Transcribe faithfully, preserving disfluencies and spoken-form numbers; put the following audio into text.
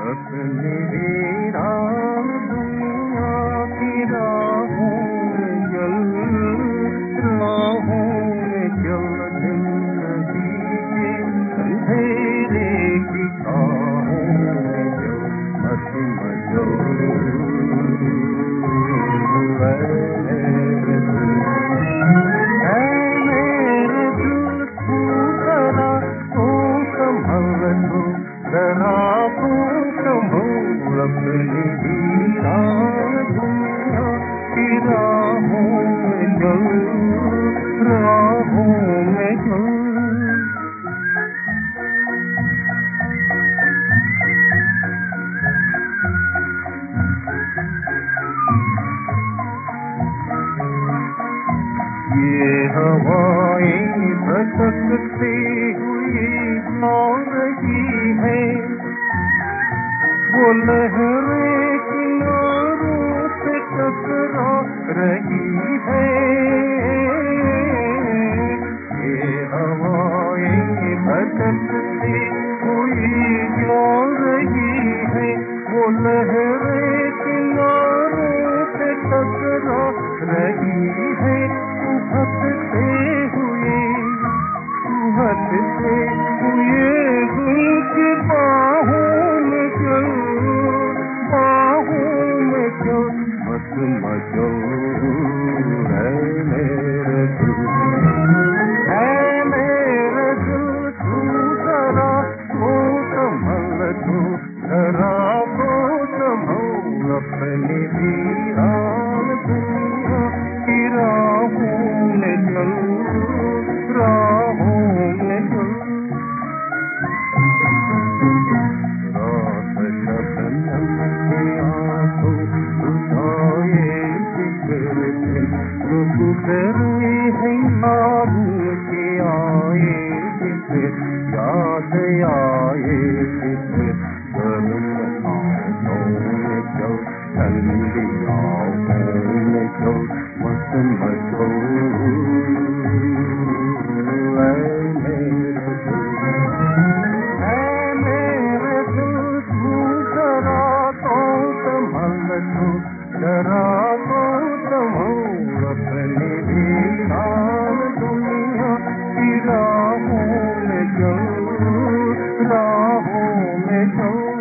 अपनी वीरान दुनिया की राहों में चल, राहों में चल जिंदगी के अंधेरे की राहों में चल, मत मचल है मेरे दिल तू जरा तू संभल तू जरा तू संभल अपनी वीरान दुनिया की राहों में चल, राहों में चल। ये हवाएं भटकती हुई जा रही है, वो लहरें किनारों पे टकरा रही है। ये हवाएं भटकती हुई जा रही है, वो लहरें किनारों पे टकरा रही है। हटते हुए हटते हुए उनकी बाहों में चल, बाहों में चल, मत मचल है मेरे दिल, है मेरे दिल तू जरा तो संभल तू जरा तो संभल अपनी वीरान दुनिया की राहों में चल, राहों में चल। रात शबनम की आंखों उठाए जिक्र से, जो गुजरे हैं याद के आए जिक्र, याद आए जिक्र, गर्म आंखों में चल, ठंडी आंखों में चल, मत मचल है मेरे दिल, है मेरे दिल तू जरा तो संभल तू जरा तो संभल अपनी वीरान दुनिया की राहों में चल, राहों में चल।